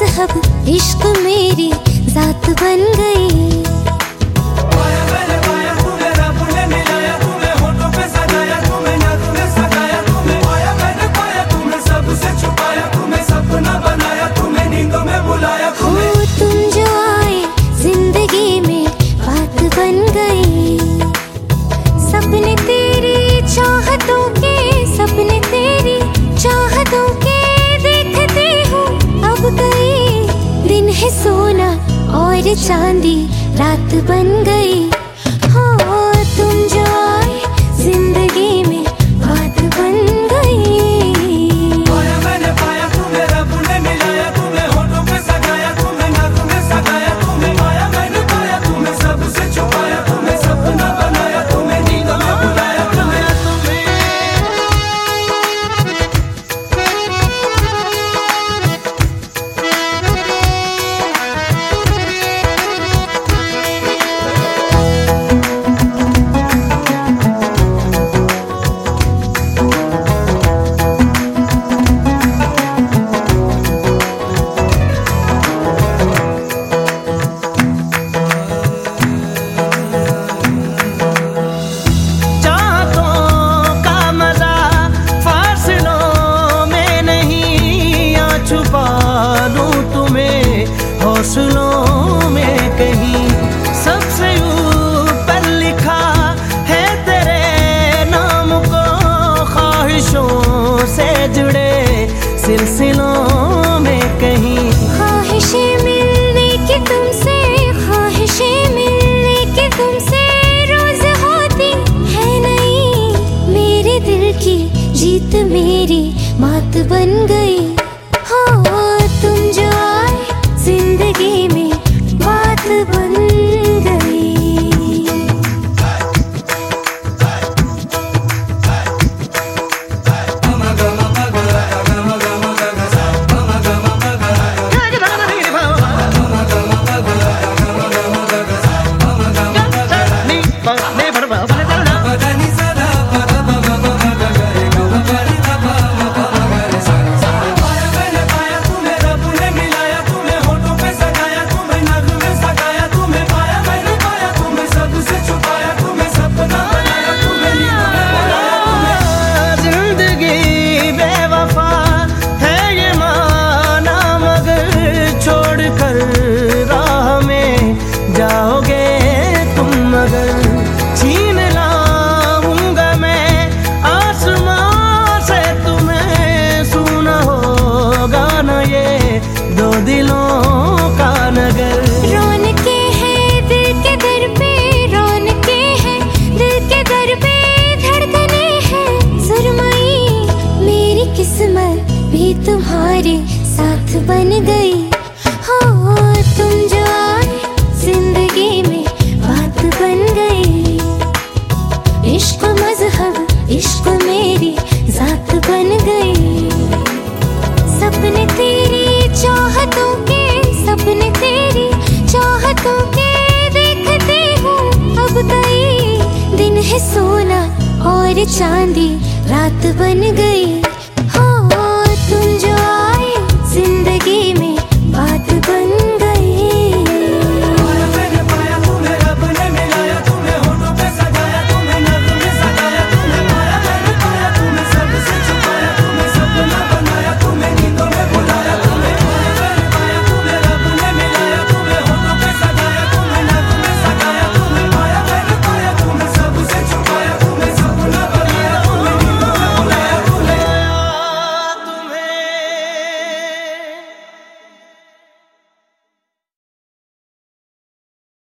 मजहब इश्क मेरी जात बन गई। तुम जो आए जिंदगी में बात बन गई। सपने तेरी चाहतों के, सपने तेरी चाहतों के देखती हूँ अब गई। दिन है सोना और चांदी रात बन गई। हो तुम जो आए जिंदगी में बात बन गई। हौसलों में कहीं सबसे ऊपर लिखा है तेरे नाम को। ख्वाहिशों से जुड़े सिलसिलों में कहीं ख्वाहिशें मिलने की तुमसे, ख्वाहिशें मिलने की तुमसे रोज होती है नहीं। मेरे दिल की जीत मेरी मात बन गई। हो तुम जो आए जिंदगी में बात बन गई। जाओगे तुम मगर छीन लाऊंगा मैं आसमां से तुम्हें। सुना होगा न ये दो दिलों का नगर। रौनके हैं दिल के दर पे, रौनके हैं दिल के दर पे, धड़कने हैं सुरमई। मेरी किस्मत भी तुम्हारे साथ बन गई। हो तुम जो आए जिंदगी में बात बन गई। इश्क मजहब इश्क मेरी जात बन गई। सपने तेरी चाहतों के, सपने तेरी चाहतों के देखती हूँ अब गई। दिन है सोना और चांदी रात बन गई।